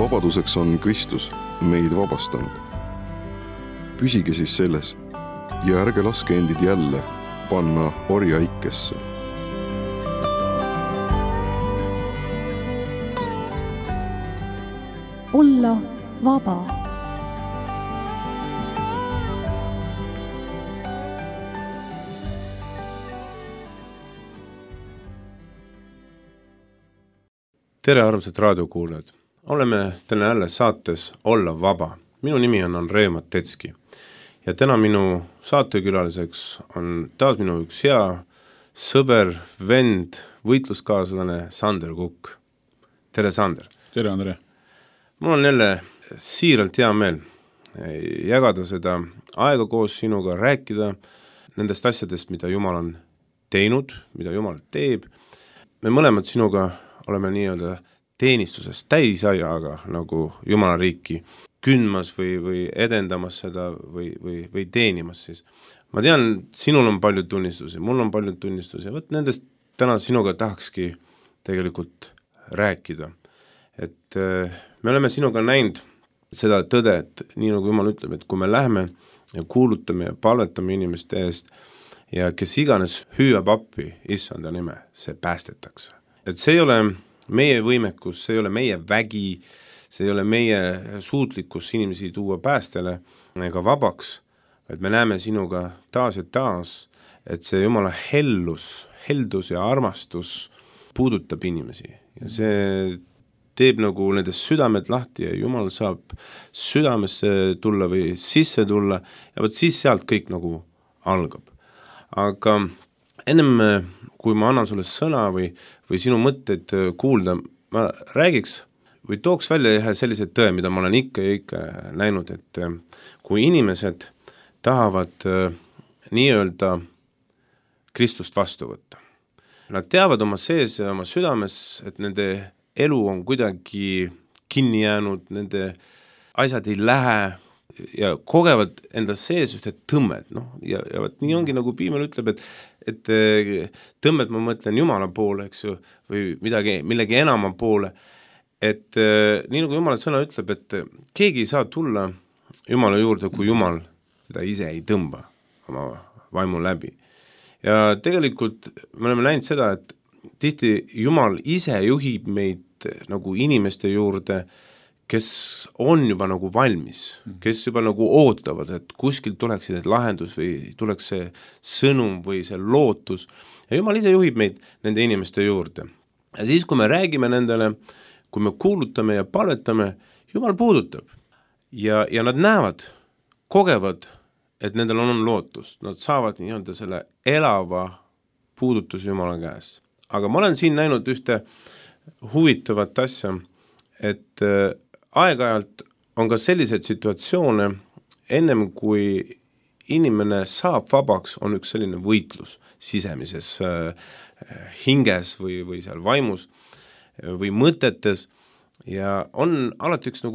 vabaduseks on Kristus meid vabastanud. Püsige siis selles ja ärge laske endid jälle panna orjaikesse. Olla vaba. Tere armsad raadiokuulajad! Oleme täna jälle saates Olla vaba. Minu nimi on Andrei Matetski. Ja täna minu saatekülaliseks on taas minu üks hea sõber, vend, võitluskaaslane Sander Kukk. Tere Sander! Tere Andre! Mul on jälle siiralt hea meel jagada seda aega koos sinuga, rääkida nendest asjadest, mida Jumal on teinud, mida Jumal teeb. Me mõlemad sinuga oleme nii-öelda teenistuses täisajaga nagu Jumala riiki kündmas või edendamas seda või teenimas siis. Ma tean, sinul on palju tunnistusi, mul on palju tunnistusi. Võt nendest täna sinuga tahakski tegelikult rääkida. Et me oleme sinuga näinud seda tõde, et nii nagu Jumal ütleb, et kui me läheme ja kuulutame ja palvetame inimeste eest ja kes iganes hüüab appi issanda nime, see päästetakse. Et see ei ole meie võimekus, see ei ole meie vägi, see ei ole meie suutlikkus inimesi tuua päästele ega vabaks, et me näeme sinuga taas ja taas, et see Jumala heldus ja armastus puudutab inimesi ja see teeb nagu nende südamed lahti ja Jumal saab südamesse tulla või sisse tulla ja võt siis sealt kõik nagu algab. Aga ennem kui ma annan sulle sõna või sinu mõtteid kuulda, ma räägiks või tooks välja ühe sellise tõe, mida ma olen ikka näinud, et kui inimesed tahavad nii-öelda Kristust vastu võtta. Nad teavad oma sees ja oma südames, et nende elu on kuidagi kinni jäänud, nende asjad ei lähe ja kogevad enda sees ühte tõmmet, ja võt nii ongi nagu Piimel ütleb, et tõmmet ma mõtlen Jumala poole, eks ju, või millegi enama poole, et nii nagu Jumala sõna ütleb, et keegi ei saa tulla Jumala juurde, kui Jumal seda ise ei tõmba oma vaimu läbi. Ja tegelikult me oleme näinud seda, et tihti Jumal ise juhib meid nagu inimeste juurde, kes on juba nagu valmis, kes juba nagu ootavad, et kuskilt tuleks need lahendus või tuleks see sõnum või see lootus. Ja Jumal ise juhib meid nende inimeste juurde. Ja siis, kui me räägime nendele, kui me kuulutame ja palvetame, Jumal puudutab. Ja nad näevad, kogevad, et nendel on lootust. Nad saavad nii-öelda selle elava puudutuse Jumala käes. Aga ma olen siin näinud ühte huvitavat asja, et aeg-ajalt on ka selliseid situatsioone, ennem kui inimene saab vabaks, on üks selline võitlus sisemises hinges või seal vaimus või mõtetes ja on alati üks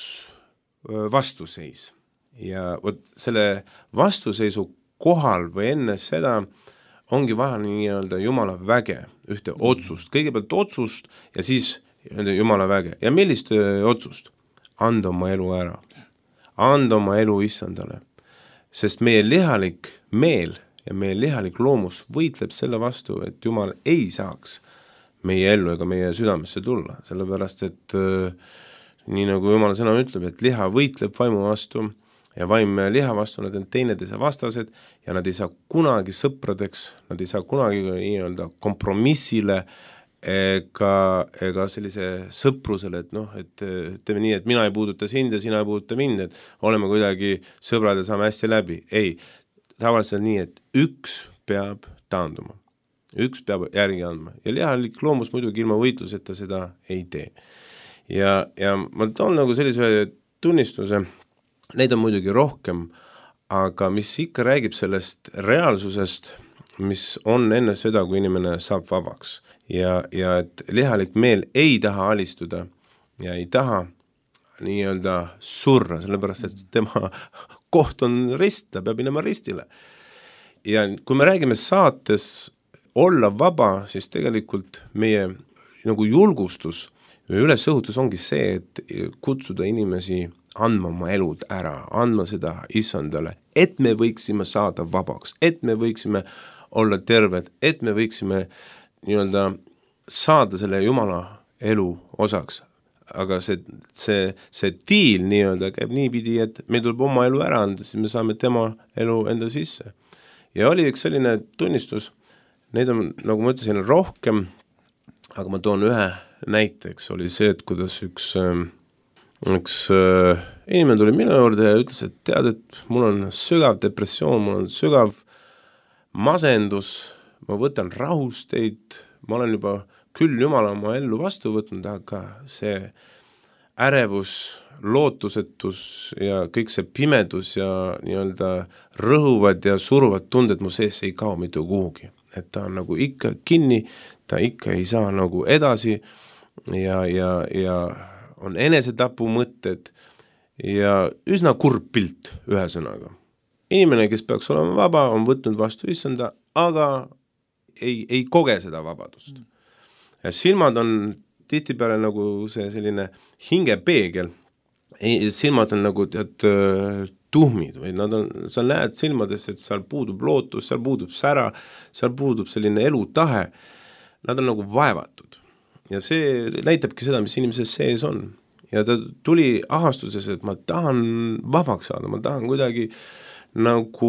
vastuseis. Ja selle vastuseisu kohal või enne seda ongi vaja nii-öelda Jumala väge, ühte otsust, kõigepealt otsust ja siis Jumala väge. Ja millist otsust? Anda oma elu ära. Anda oma elu issandale. Sest meie lihalik meel ja meie lihalik loomus võitleb selle vastu, et Jumal ei saaks meie ellu ega meie südamesse tulla. Sellepärast, et nii nagu Jumala sõna ütleb, et liha võitleb vaimu vastu ja vaim liha vastu, nad on teineteise vastased ja nad ei saa kunagi sõpradeks, nad ei saa kunagi nii-öelda kompromissile ega sellise sõprusele, et teeme nii, et mina ei puuduta sind ja sina ei puuduta mind, et oleme kuidagi sõbrad ja saame hästi läbi. Ei, tavaliselt nii, et üks peab taanduma, üks peab järgi andma ja lihalik loomus muidugi ilma võitluseta seda ei tee. Ja ma toon nagu sellise tunnistuse, neid on muidugi rohkem, aga mis ikka räägib sellest reaalsusest, mis on enne seda, kui inimene saab vabaks. Ja et lihalik meel ei taha alistuda ja ei taha nii-öelda surra, sellepärast, et tema koht on rist, ta peab minema ristile. Ja kui me räägime saates olla vaba, siis tegelikult meie nagu julgustus ülesõhutus ongi see, et kutsuda inimesi andma oma elud ära, andma seda issandale, et me võiksime saada vabaks, et me võiksime olla terved, et me võiksime nii-öelda saada selle Jumala elu osaks. Aga see diil nii-öelda käib niipidi, et meil tuleb oma elu ära anda, siis me saame tema elu enda sisse. Ja oli üks selline tunnistus, neid on, nagu ma ütlesin, rohkem, aga ma toon ühe näiteks, oli see, et kuidas üks inimene tuli minu juurde ja ütles, et tead, et mul on sügav depressioon, mul on sügav masendus, ma võtan rahusteid, ma olen juba küll Jumala oma ellu vastu võtnud, aga see ärevus, lootusetus ja kõik see pimedus ja nii-öelda rõhuvad ja suruvad tunded mu sees ei kao mitte kuhugi. Et ta on nagu ikka kinni, ta ikka ei saa nagu edasi ja on enesetapu mõtted ja üsna kurb pilt ühesõnaga. Inimene, kes peaks olema vaba, on võtnud vastu issanda, aga ei koge seda vabadust. Ja silmad on tihtipeale nagu see selline hingepeegel, silmad on nagu tuhmid või nad on, sa näed silmades, et seal puudub lootus, seal puudub sära, seal puudub selline elutahe, nad on nagu vaevatud. Ja see näitabki seda, mis inimeses sees on. Ja ta tuli ahastuses, et ma tahan vabaks saada, ma tahan kuidagi nagu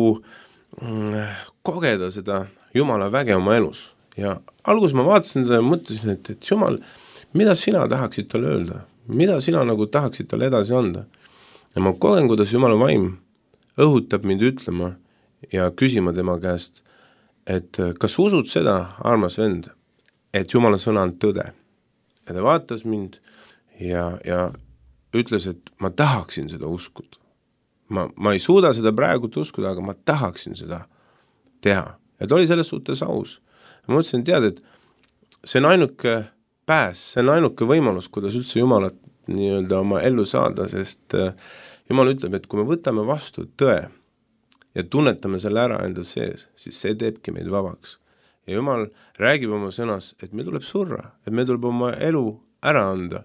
kogeda seda Jumala väge oma elus. Ja alguses ma vaatasin teda ja mõtlesin, et Jumal, mida sina tahaksid talle öelda? Mida sina nagu tahaksid talle edasi anda? Ja ma kogen, kuidas Jumala vaim õhutab mind ütlema ja küsima tema käest, et kas usud seda, armas vend, et Jumala sõna on tõde? Ja ta vaatas mind ja ütles, et ma tahaksin seda uskuda. Ma ei suuda seda praegu uskuda, aga ma tahaksin seda teha. Ja ta oli selles suhtes aus. Ma mõtlesin, tead, et see on ainuke pääs, see on ainuke võimalus, kuidas üldse Jumalat nii-öelda oma ellu saada, sest Jumal ütleb, et kui me võtame vastu tõe ja tunnetame selle ära enda sees, siis see teebki meid vabaks. Ja Jumal räägib oma sõnas, et meil tuleb surra, et meil tuleb oma elu ära anda.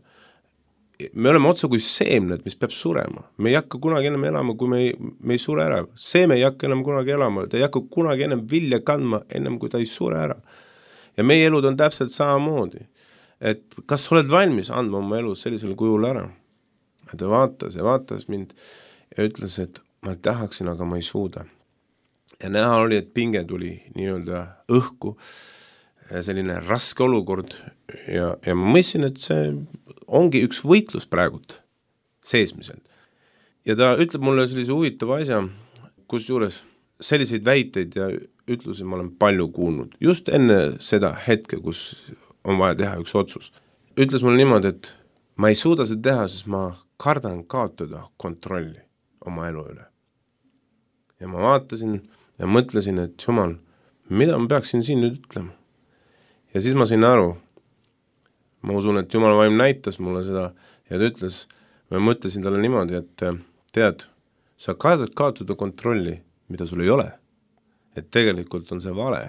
Me oleme otsa kui seemned, mis peab surema. Me ei hakka kunagi enam elama, kui me ei sure ära. Seeme ei hakka enam kunagi elama, ta ei hakka kunagi enam vilja kandma, ennem kui ta ei sure ära. Ja meie elud on täpselt samamoodi. Et kas oled valmis andma oma elu sellisel kujul ära? Ja ta vaatas mind ja ütles, et ma tahaksin, aga ma ei suuda. Ja näha oli, et pinge tuli nii-öelda õhku, selline raske olukord ja ma mõistsin, et see ongi üks võitlus praegult seesmiselt. Ja ta ütleb mulle sellise huvitava asja, kus juures selliseid väiteid ja ütlusi ma olen palju kuulnud. Just enne seda hetke, kus on vaja teha üks otsus. Ütles mulle niimoodi, et ma ei suuda seda teha, sest ma kardan kaotada kontrolli oma elu üle. Ja ma vaatasin ja mõtlesin, et Jumal, mida ma peaksin siin nüüd ütlema? Ja siis ma sain aru, ma usun, et Jumala vaim näitas mulle seda ja ta ütles, ma mõtlesin talle niimoodi, et tead, sa kardad kaotada kontrolli, mida sul ei ole. Et tegelikult on see vale.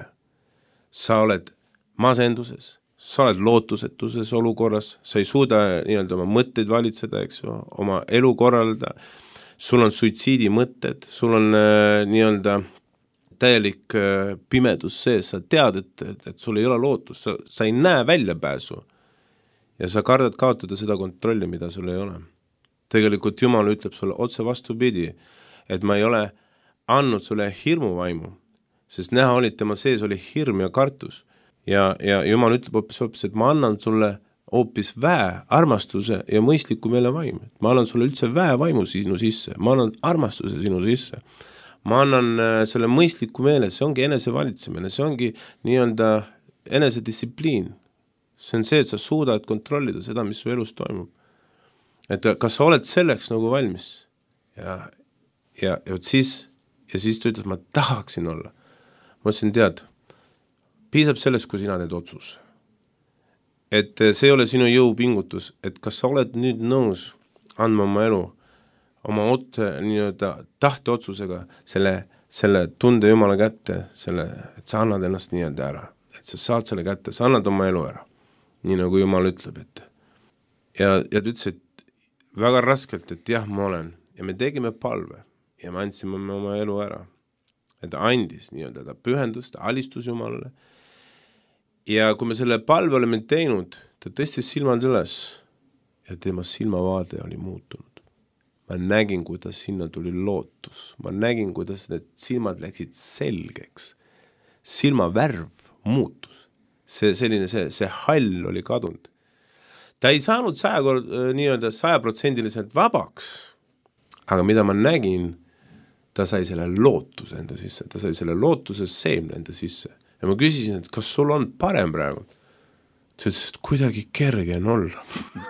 Sa oled masenduses, sa oled lootusetuses olukorras, sa ei suuda nii-öelda oma mõtteid valitseda, eks ju, oma elu korraldada, sul on suitsiidi mõtted, sul on nii-öelda täielik pimedus sees, sa tead, et sul ei ole lootus, sa ei näe väljapääsu ja sa kardad kaotada seda kontrolli, mida sul ei ole. Tegelikult Jumal ütleb sulle otse vastupidi, et ma ei ole andnud sulle hirmuvaimu, sest näha oli, et tema sees oli hirm ja kartus ja Jumal ütleb hoopis, et ma annan sulle hoopis väe, armastuse ja mõistliku meele vaim. Ma annan sulle üldse väe vaimu sinu sisse, ma annan armastuse sinu sisse. Ma annan selle mõistliku meele, see ongi enesevalitsemine, see ongi nii-öelda enesedistsipliin. See on see, et sa suudad kontrollida seda, mis su elus toimub. Et kas sa oled selleks nagu valmis? Ja siis ta ütles, ma tahaksin olla. Ma ütlesin, tead, piisab sellest, kui sina teed otsus. Et see ei ole sinu jõupingutus, et kas sa oled nüüd nõus andma oma elu oma nii-öelda tahteotsusega selle tunde Jumala kätte, et sa annad ennast nii-öelda ära, et sa saad selle kätte, sa annad oma elu ära, nii nagu Jumal ütleb, et ja ta ütles, et väga raskelt, et jah, ma olen. Ja me tegime palve ja me andsime oma elu ära. Ja ta andis nii-öelda, ta pühendus, ta alistus Jumalale. Ja kui me selle palve oleme teinud, ta tõstis silmad üles ja tema silmavaade oli muutunud. Ma nägin, kuidas sinna tuli lootus. Ma nägin, kuidas need silmad läksid selgeks. Silmavärv muutus. See hall oli kadunud. Ta ei saanud 100% vabaks, aga mida ma nägin, ta sai selle lootuse enda sisse, ta sai selle lootuse seemne enda sisse. Ja ma küsisin, et kas sul on parem praegu? Ta ütles, et kuidagi kerge on olla.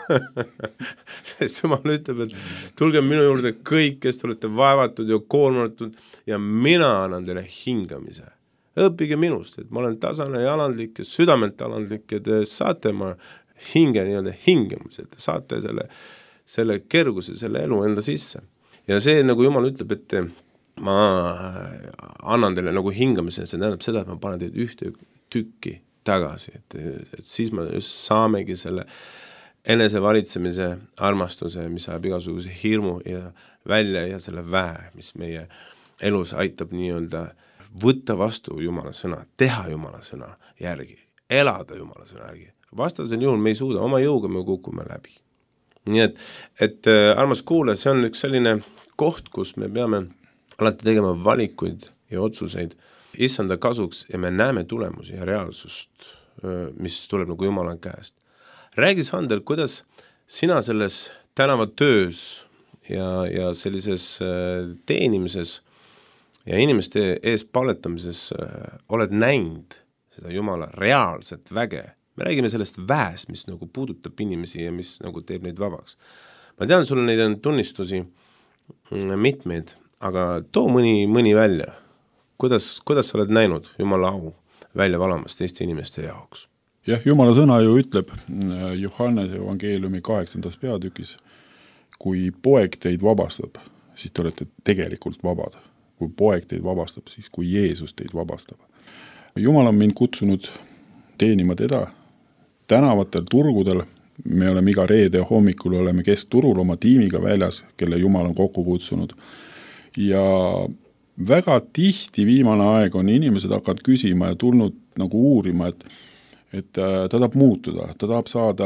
Sest Jumal ütleb, et tulge minu juurde kõik, kes te olete vaevatud ja koormatud ja mina annan teile hingamise. Õppige minust, et ma olen tasane ja alandlik ja südamelt alandlik ja te saate ma hinge nii-öelda hingamise, et te saate selle kerguse, selle elu enda sisse. Ja see, nagu Jumal ütleb, et ma annan teile nagu hingamise, see tähendab seda, et ma panen teid ühte tükki tagasi, et siis me just saamegi selle enesevalitsemise armastuse, mis ajab igasuguse hirmu ja välja ja selle väe, mis meie elus aitab nii-öelda võtta vastu Jumala sõna, teha Jumala sõna järgi, elada Jumala sõna järgi. Vastasel juhul me ei suuda, oma jõuga me kukume läbi. Nii et armas kuule, see on üks selline koht, kus me peame alati tegema valikuid ja otsuseid issanda kasuks ja me näeme tulemusi ja reaalsust, mis tuleb nagu Jumala käest. Räägi, Sander, kuidas sina selles tänavatöös ja sellises teenimises ja inimeste ees paletamises oled näinud seda Jumala reaalset väge. Me räägime sellest väest, mis nagu puudutab inimesi ja mis nagu teeb neid vabaks. Ma tean, sul neid on tunnistusi mitmeid, aga too mõni välja. Kuidas sa oled näinud Jumala au välja valamast Eesti inimeste jaoks? Jah, Jumala sõna ju ütleb Johannese evangeeliumi 8. peatükis, kui poeg teid vabastab, siis te olete tegelikult vabad. Kui poeg teid vabastab, siis kui Jeesus teid vabastab. Jumal on mind kutsunud teenima teda tänavatel, turgudel. Me oleme iga reede hommikul oleme keskturul oma tiimiga väljas, kelle Jumal on kokku kutsunud. Ja väga tihti viimane aeg on inimesed hakanud küsima ja tulnud nagu uurima, et ta tahab muutuda, ta tahab saada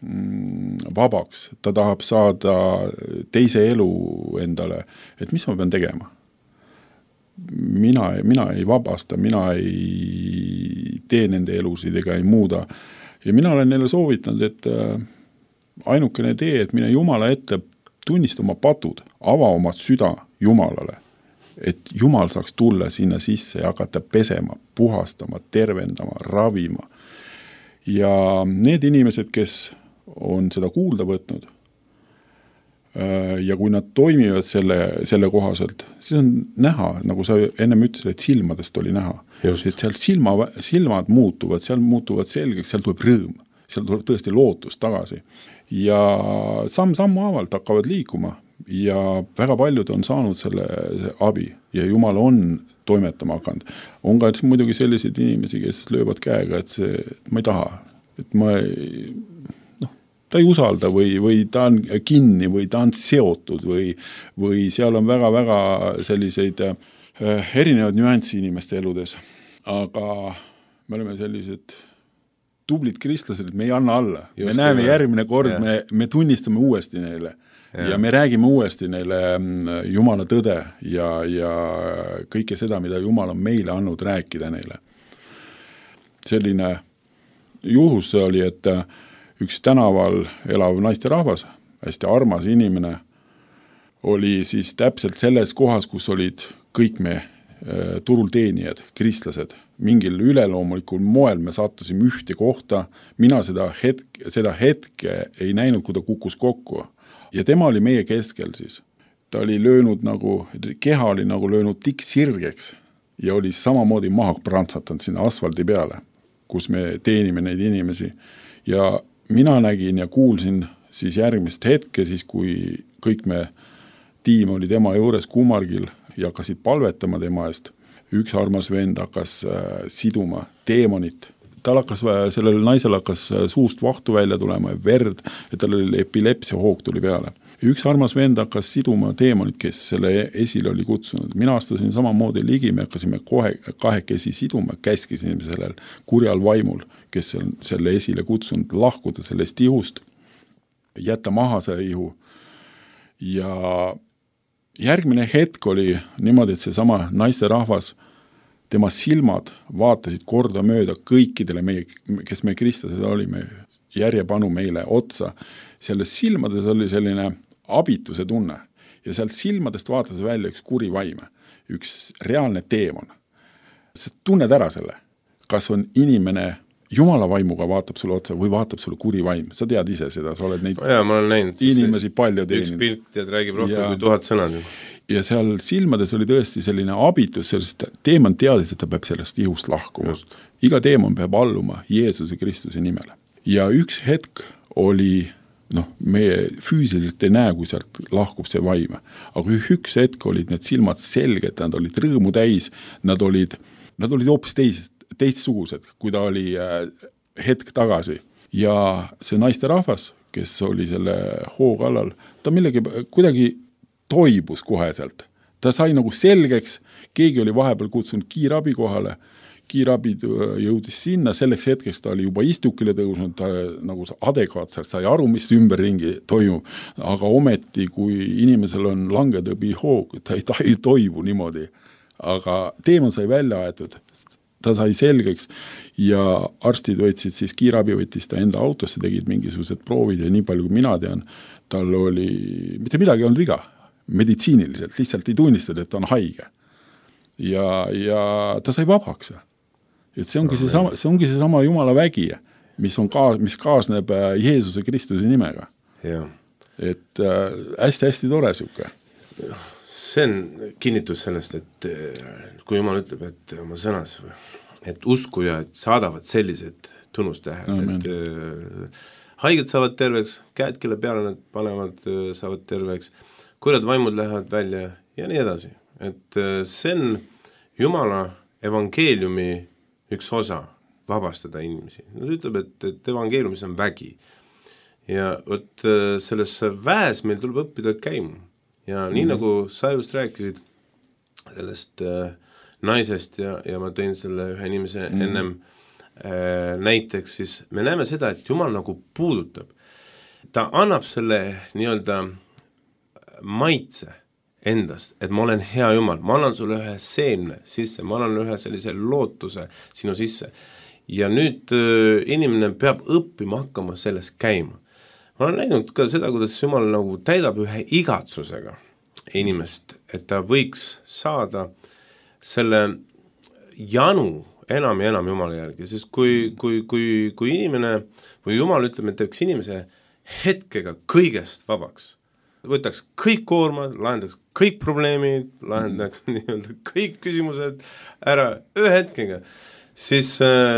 vabaks, ta tahab saada teise elu endale, et mis ma pean tegema? Mina ei vabasta, mina ei tee nende elusid ega ei muuda. Ja mina olen neile soovitanud, et ainukene tee, et mine Jumala ette, tunnista oma patud, ava oma süda Jumalale, et Jumal saaks tulla sinna sisse ja hakata pesema, puhastama, tervendama, ravima. Ja need inimesed, kes on seda kuulda võtnud ja kui nad toimivad selle kohaselt, siis on näha, nagu sa ennem ütlesid, et silmadest oli näha. Just. Et seal silmad muutuvad, seal muutuvad selgeks, seal tuleb rõõm, seal tuleb tõesti lootus tagasi. Ja sammu avalt hakkavad liikuma ja väga paljud on saanud selle abi ja Jumal on toimetama hakanud. On ka muidugi selliseid inimesi, kes löövad käega, et ma ei taha, et ta ei usalda või ta on kinni või ta on seotud või seal on väga-väga selliseid erinevad nüanssi inimeste eludes. Aga me oleme sellised tublid kristlased, et me ei anna alla. Just me näeme järgmine kord, me tunnistame uuesti neile ja me räägime uuesti neile Jumala tõde ja kõike seda, mida Jumal on meile andnud rääkida neile. Selline juhus see oli, et üks tänaval elav naisterahvas, hästi armas inimene, oli siis täpselt selles kohas, kus olid kõik me turul teenijad, kristlased. Mingil üleloomulikul moel me sattusime ühte kohta, mina seda hetke ei näinud, kui ta kukkus kokku. Ja tema oli meie keskel siis. Ta oli löönud nagu, keha oli nagu löönud tikksirgeks ja oli samamoodi maha prantsatanud sinna asfaldi peale, kus me teenime neid inimesi. Ja mina nägin ja kuulsin siis järgmist hetke, siis kui kõik me tiim oli tema juures kummargil ja hakkasid palvetama tema eest. Üks armas vend hakkas siduma teemonit tal hakkas, sellel naisel hakkas suust vahtu välja tulema ja verd, ja tal oli epilepsia hoog tuli peale. Üks armas vend hakkas siduma teemonit, kes selle esile oli kutsunud. Mina astusin samamoodi ligi, me hakkasime kohe kahekesi siduma, käskisime sellel kurjal vaimul, kes selle esile kutsunud, lahkuda sellest ihust, jätta maha see ihu. Ja järgmine hetk oli niimoodi, et see sama naiste rahvas, tema silmad vaatasid korda mööda kõikidele meie, kes me kristlased olime, järjepanu meile otsa. Selles silmades oli selline abituse tunne ja sealt silmadest vaatas välja üks kuri vaime, üks reaalne teemon. Sa tunned ära selle, kas on inimene Jumala vaimuga vaatab sulle otsa või vaatab sulle kuri vaim. Sa tead ise seda, sa oled neid ma olen näinud, inimesi palju Üks teeninud. pilt ja räägib rohkem kui 1000 sõnad. Ja seal silmades oli tõesti selline abitus, sellest teemon teadis, et ta peab sellest ihust lahkuma. Just. Iga teemon peab alluma Jeesuse Kristuse nimele. Ja üks hetk oli, meie füüsiliselt ei näe, kui sealt lahkub see vaim. Aga üks hetk olid need silmad selged, nad olid rõõmu täis, nad olid hoopis teistsugused, kui ta oli hetk tagasi. Ja see naiste rahvas, kes oli selle hoo kallal, ta kuidagi toibus koheselt. Ta sai nagu selgeks, keegi oli vahepeal kutsunud kiirabi kohale, kiirabi jõudis sinna, selleks hetkeks ta oli juba istukile tõusnud, ta nagu adekvaatselt sai aru, mis ümberringi toimub, aga ometi, kui inimesel on langetõbi hoog, ta ei toibu niimoodi. Aga teemon sai välja aetud, ta sai selgeks ja arstid võtsid siis, kiirabi võttis ta enda autosse, tegid mingisugused proovid ja nii palju kui mina tean, tal oli, mitte midagi olnud viga, meditsiiniliselt, lihtsalt ei tunnistada, et ta on haige. Ja ta sai vabaks. Et see ongi see sama Jumala vägi, mis kaasneb Jeesuse Kristuse nimega. Ja. Et hästi-hästi tore siuke. See on kinnitus sellest, et kui Jumal ütleb, et oma sõnas, et uskujad saadavad sellised tunnustähed, et haiged saavad terveks, käed, kelle peale nad panevad, saavad terveks, kurjad vaimud lähevad välja ja nii edasi. Et see on Jumala evangeeliumi üks osa vabastada inimesi. Nad ütleb, et evangeeliumis on vägi. Ja võt selles väes meil tuleb õppida käima. Ja nii nagu sa just rääkisid sellest naisest ja ma tõin selle ühe inimese ennem näiteks, siis me näeme seda, et Jumal nagu puudutab. Ta annab selle nii-öelda maitse endast, et ma olen hea Jumal, ma annan sulle ühe seemne sisse, ma annan ühe sellise lootuse sinu sisse. Ja nüüd inimene peab õppima hakkama selles käima. Ma olen näinud ka seda, kuidas Jumal nagu täidab ühe igatsusega inimest, et ta võiks saada selle janu enam ja enam Jumala järgi, sest kui inimene või Jumal ütleb, et teeks inimese hetkega kõigest vabaks, võtaks kõik koormad, lahendaks kõik probleemid, lahendaks nii-öelda kõik küsimused ära ühe hetkega, siis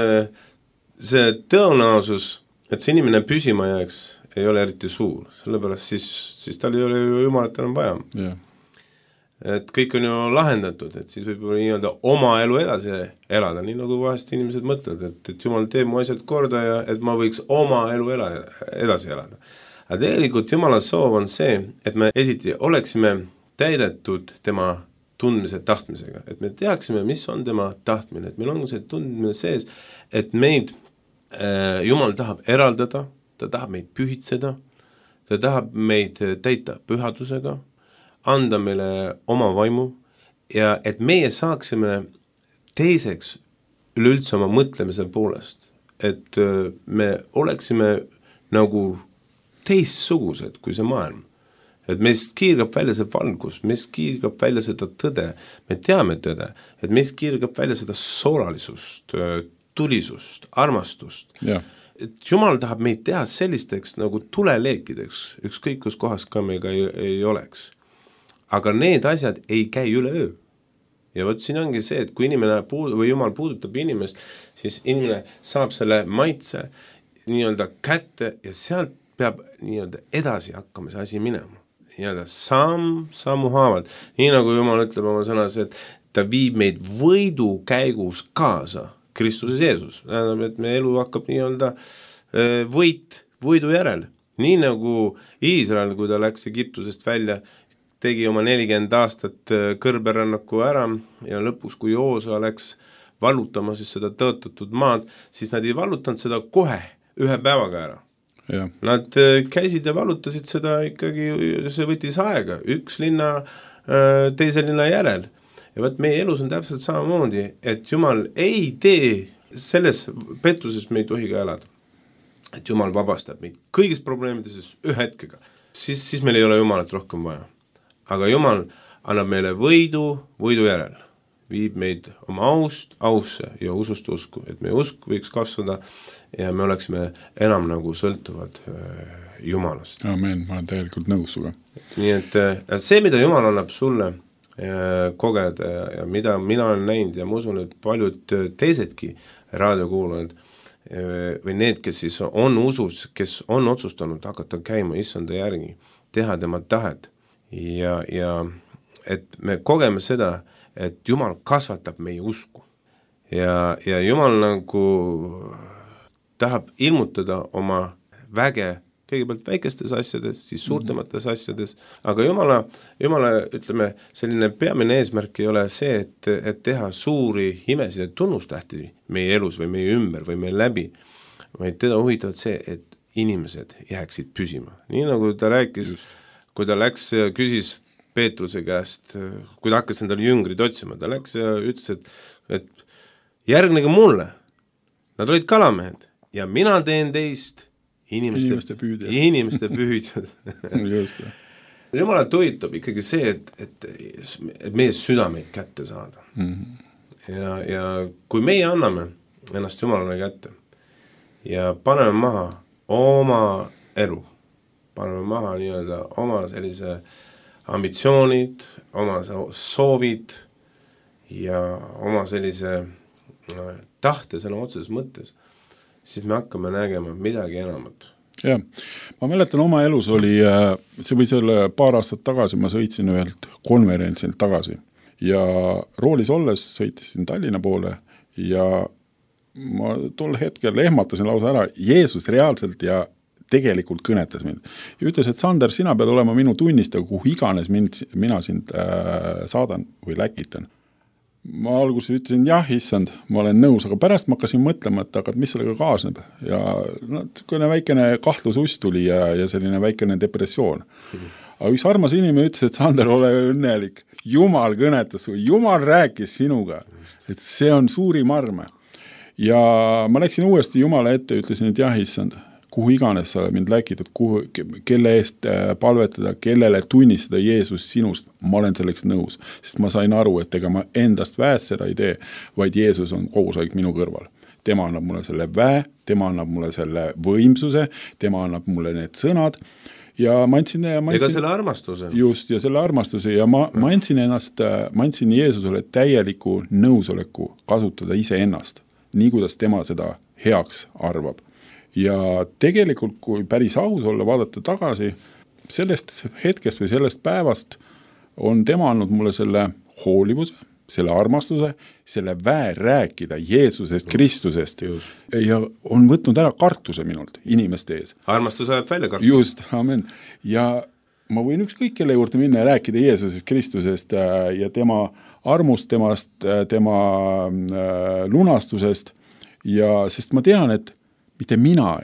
see tõenäosus, et see inimene püsima jääks, ei ole eriti suur, sellepärast siis tal ei ole ju Jumalat enam vaja. Yeah. Et kõik on ju lahendatud, et siis võib nii-öelda oma elu edasi elada, nii nagu vahest inimesed mõtlevad, et Jumal teeb mu asjad korda ja et ma võiks oma elu edasi elada. Aga tegelikult Jumala soov on see, et me esiti oleksime täidetud tema tundmise tahtmisega, et me teaksime, mis on tema tahtmine, et meil on see tundmine sees, et meid Jumal tahab eraldada, ta tahab meid pühitseda, ta tahab meid täita pühadusega, anda meile oma vaimu ja et meie saaksime teiseks üleüldse oma mõtlemise poolest, et me oleksime nagu teistsugused kui see maailm. Et meist kiirgab välja see valgus, meist kiirgab välja seda tõde, me teame tõde, et meist kiirgab välja seda sooralisust, tulisust, armastust. Yeah. Et Jumal tahab meid teha sellisteks nagu tuleleekideks, ükskõik kus kohas ka meiga ei oleks. Aga need asjad ei käi üle öö. Ja võt siin ongi see, et kui inimene või Jumal puudutab inimest, siis inimene saab selle maitse nii-öelda kätte ja sealt peab nii-öelda edasi hakkama see asi minema. Nii-öelda sammu haavalt. Nii nagu Jumal ütleb oma sõnas, et ta viib meid võidu käigus kaasa Kristuses Jeesus, tähendab, et meie elu hakkab nii-öelda võidu järel, nii nagu Iisrael, kui ta läks Egiptusest välja, tegi oma 40 aastat kõrberännaku ära ja lõpuks, kui Joosa läks vallutama siis seda tõotatud maad, siis nad ei vallutanud seda kohe 1 päevaga ära. Ja. Nad käisid ja vallutasid seda ikkagi, see võttis aega, üks linna teise linna järel. Ja võt meie elus on täpselt samamoodi, et Jumal ei tee, selles pettuses me ei tohi ka elada. Et Jumal vabastab meid kõigist probleemides ühe hetkega. Siis meil ei ole Jumalat rohkem vaja. Aga Jumal annab meile võidu järel, viib meid oma ausse ja usust usku, et meie usk võiks kasvada ja me oleksime enam nagu sõltuvad Jumalast. Amen, ma olen täielikult nõus suga. Nii et see, mida Jumal annab sulle kogeda ja mida mina olen näinud ja ma usun, et paljud teisedki raadiokuulajad või need, kes siis on usus, kes on otsustanud hakata käima issanda järgi, teha tema tahet ja et me kogeme seda, et Jumal kasvatab meie usku ja Jumal nagu tahab ilmutada oma väge kõigepealt väikestes asjades, siis suurtemates asjades, aga Jumala, ütleme, selline peamine eesmärk ei ole see, et teha suuri imesid ja tunnustähti meie elus või meie ümber või meie läbi, vaid teda huvitavad see, et inimesed jääksid püsima. Nii nagu ta rääkis, kui ta läks ja küsis Peetruse käest, kui ta hakkas endale jüngrid otsima, ta läks ja ütles, et järgnege mulle. Nad olid kalamehed ja mina teen teist inimeste püüdjad. Jumalat huvitab ikkagi see, et meie südameid kätte saada. Ja kui meie anname ennast Jumalale kätte ja paneme maha oma elu, paneme maha nii-öelda oma sellise ambitsioonid, oma soovid ja oma sellise tahte selle otseses mõttes, siis me hakkame nägema midagi enamat. Jah, ma mäletan oma elus oli, see või selle paar aastat tagasi ma sõitsin ühelt konverentsilt tagasi ja roolis olles sõitisin Tallinna poole ja ma tol hetkel ehmatasin lausa ära, Jeesus reaalselt ja tegelikult kõnetas mind. Ja ütles, et Sander, sina pead olema minu tunnistaja, kuhu iganes mina sind saadan või läkitan. Ma alguses ütlesin, jah, issand, ma olen nõus, aga pärast ma hakkasin mõtlema, et aga mis sellega kaasneb. Ja väikene kahtlusus tuli ja selline väikene depressioon. Aga üks armas inimene ütles, et Sander, ole õnnelik. Jumal kõnetas, Jumal rääkis sinuga. Et see on suurim arme. Ja ma läksin uuesti Jumala ette ja ütlesin, et jah, issand, kuhu iganes sa mind läkitad, kelle eest palvetada, kellele tunnistada Jeesus sinust, ma olen selleks nõus, sest ma sain aru, et ega ma endast väest seda ei tee, vaid Jeesus on kogu aeg minu kõrval. Tema annab mulle selle väe, tema annab mulle selle võimsuse, tema annab mulle need sõnad ja ma andsin ega selle armastuse. Just, ja selle armastuse ja ma andsin Jeesusele täieliku nõusoleku kasutada ise ennast, nii kuidas tema seda heaks arvab. Ja tegelikult, kui päris aus olla, vaadata tagasi, sellest hetkest või sellest päevast on tema andnud mulle selle hoolivuse, selle armastuse, selle väe rääkida Jeesusest, Kristusest ja on võtnud ära kartuse minult inimeste ees. Armastus ajab välja kartuse. Just, amen. Ja ma võin ükskõik kelle juurde minna ja rääkida Jeesusest, Kristusest ja tema armust, tema lunastusest ja sest ma tean, et mitte mina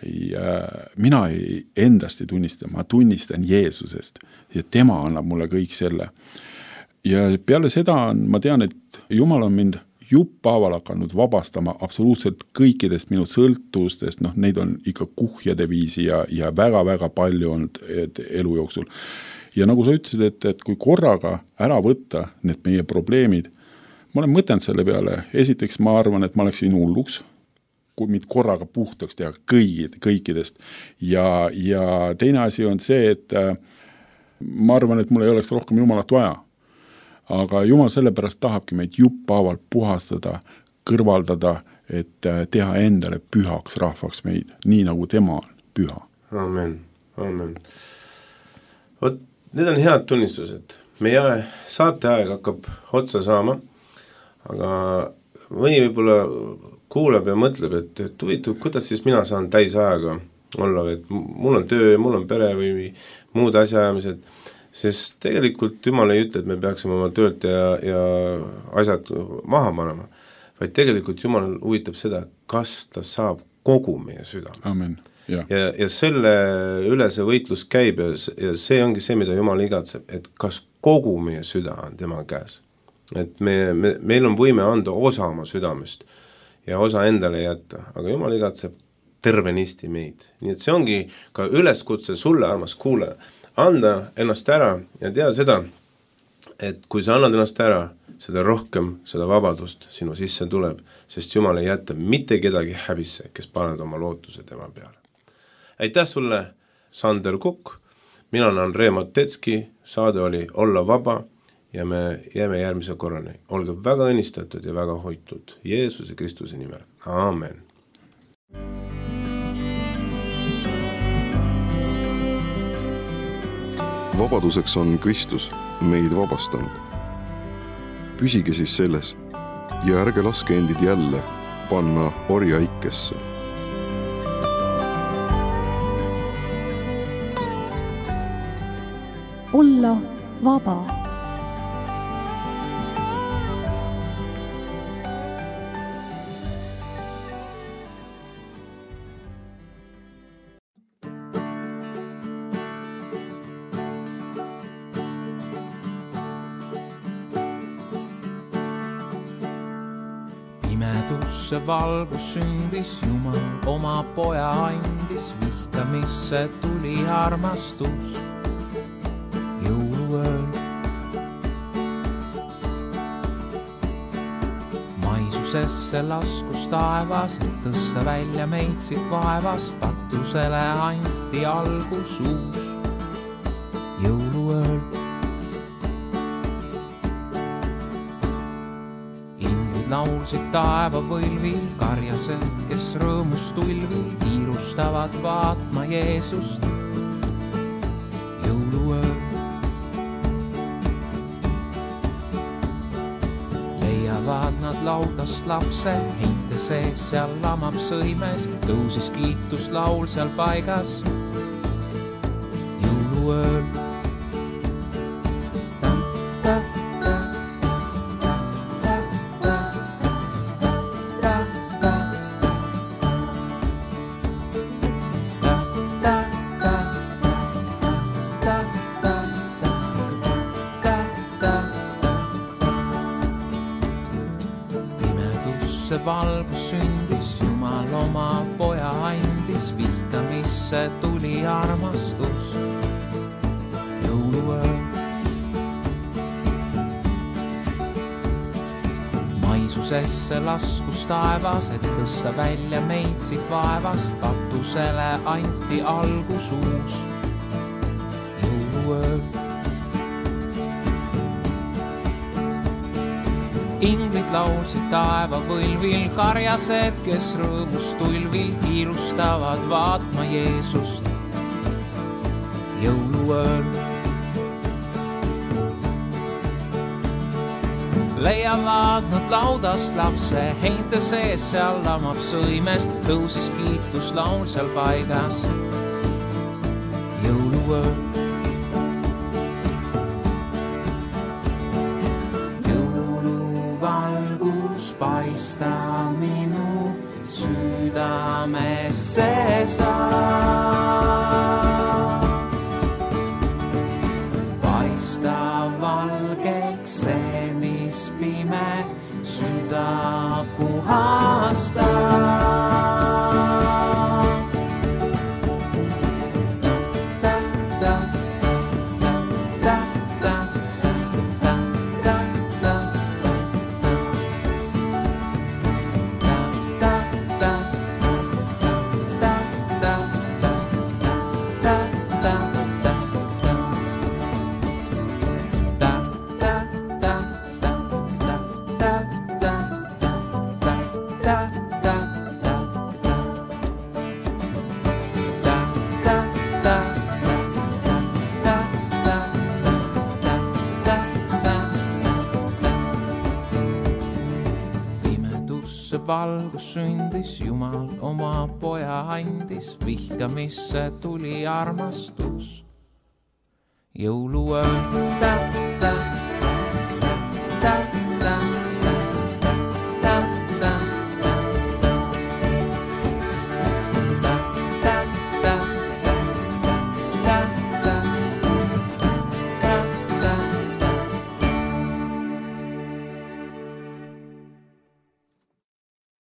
ei endast ei tunnista, ma tunnistan Jeesusest ja tema annab mulle kõik selle. Ja peale seda ma tean, et Jumal on mind juppaaval hakanud vabastama absoluutselt kõikidest minu sõltustest, neid on ikka kuhjade viisi ja väga-väga palju on elu jooksul. Ja nagu sa ütlesid, et kui korraga ära võtta need meie probleemid, ma olen mõtelnud selle peale, esiteks ma arvan, et ma oleksin hulluks, kui mind korraga puhtaks teha kõikidest. Ja teine asi on see, et ma arvan, et mul ei oleks rohkem Jumalat vaja. Aga Jumal sellepärast tahabki meid juppaaval puhastada, kõrvaldada, et teha endale pühaks rahvaks meid, nii nagu tema on püha. Amen, amen. Vot, need on head tunnistused. Meie saateaeg hakkab otsa saama, aga mõni võib-olla kuuleb ja mõtleb, et huvitav, kuidas siis mina saan täisajaga olla, et mul on töö, mul on pere või muud asjaajamised, sest tegelikult Jumal ei ütle, et me peaksime oma töölt ja asjad maha panema, vaid tegelikult Jumal huvitab seda, kas ta saab kogu meie südame. Amen. Ja selle üle see võitlus käib ja see ongi see, mida Jumal igatseb, et kas kogu meie süda on tema käes. Et meil on võime anda osa oma südamest ja osa endale jätta, aga Jumal igatseb tervenisti meid. Nii et see ongi ka üleskutse sulle, armas kuulaja, anda ennast ära ja tea seda, et kui sa annad ennast ära, seda rohkem, seda vabadust sinu sisse tuleb, sest Jumal ei jätta mitte kedagi häbisse, kes paned oma lootuse tema peale. Aitäh sulle, Sander Kukk, mina olen Andrei Matetski, saade oli Olla vaba ja me jääme järgmise korrani. Olge väga õnnistatud ja väga hoitud Jeesuse Kristuse nimel. Amen. Vabaduseks on Kristus meid vabastanud. Püsige siis selles ja ärge laske endid jälle panna orjaikesse. Olla vaba. Pimedusse valgus sündis, Jumal oma poja andis, vihkamisse tuli armastus. Jõuluööl maisusesse laskus taevas, et tõsta välja meid siit vaevast, tatusele anti algus uus. Jõuluööl ingrid laulsid taeva võlvil, karjased, kes rõõmus tulvil kiirustavad vaatma Jeesust. Jõuluööl leiavad nad laudast lapse, heinte sees seal lamab sõimes, tõusis kiituslaul seal paigas. Jõuluööl valgus sündis, Jumal oma poja andis, vihkamisse tuli armastus. Jõuluööl maisusesse laskus taevas, et tõsta välja meid siit vaevast, tatusele anti algus uus. Jõuluööl ingrid laulsid taeva võlvil, karjased, kes rõõmus tulvil kiirustavad vaatma Jeesust. Jõuluööl leiavad nad laudast lapse, heinte sees seal lamab sõimes, tõusis kiituslaul seal paigas. Jõuluööl paista minu südamesse saa. Paista valgeks see, mis pime süda puhasta. Da valgus sündis, Jumal oma poja andis, vihkamisse tuli armastus. Jõuluöötel